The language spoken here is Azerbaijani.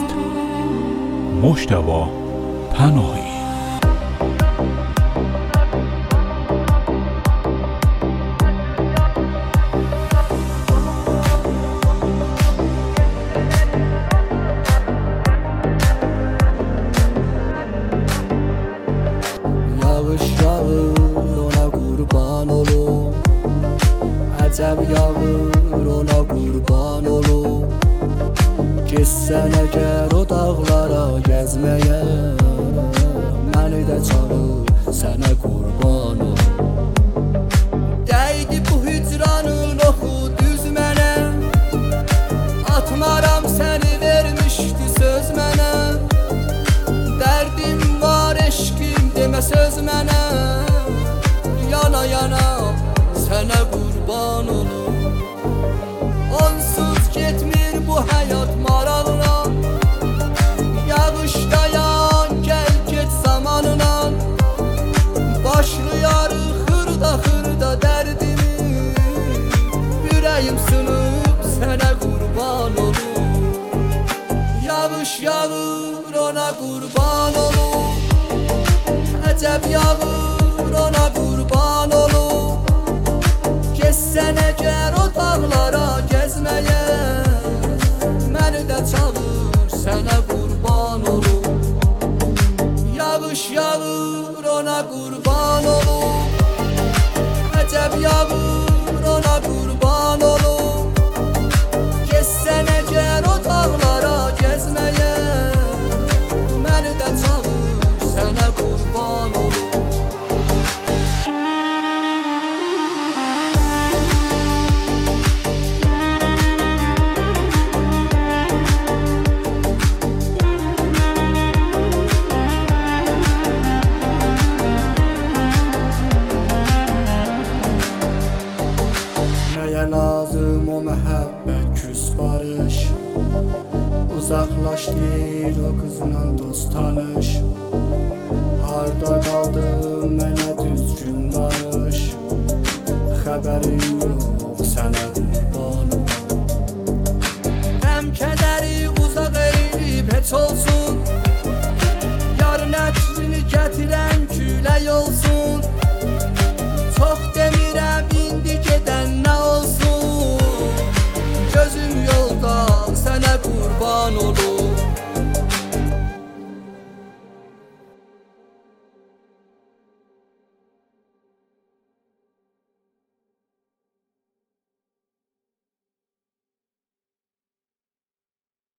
مجتبی پناهی. Yağış yağır ona kurban olum, əcəb yağır ona kurban olum. Getsən əgər o dağlara gəzməyə, məni də çağır sənə qurban olum. Dəydi bu hicranın oxu düz mənə, atmaram səni vermişdi söz mənə. Dərdim var eşkim demə söz mənə, yana yana sənə qurban olum. Onsuz getmir bu həyat maralına, yağış dayan gəl get zamanına. Başlayarıq xırda xırda dərdimi, ürəyim sınıb sənə qurban olum. Yağış yağır ona qurban olum, əcəb yağır ona qurban olum. Getsən əgər o dağlara gəzməyə, məni də çağır sənə qurban olum. Yağış yağır ona qurban olum, əcəb yağır ona qurban olum. Getsən əgər o dağlara gəzməyə, məni də çağır sənə qurban olum. Nəyə lazım o məhəbbət küs barış, uzaqlaş deyir o qızla dost tanış. Harda qaldın mənə düzgün danış, xəbərim yox sənə